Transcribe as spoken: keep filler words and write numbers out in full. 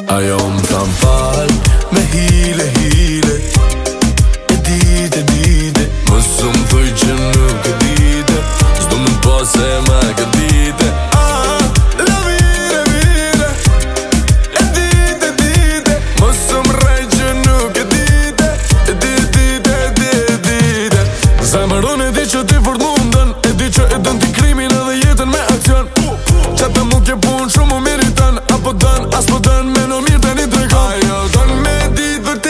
Ajo më tham fal, me hile, hile. E dite, dite, mos u më thuj që nuk e dite. S'do më pas e me gëdite. Ah, la vire, vire. E dite, dite, mos u më rej që nuk e dite. E dite, dite, dite, dite. Zemër unë e di që ti fort mundën, e di që e dën ti krimin edhe jetën me aksion. Qatë mu kje pun shumë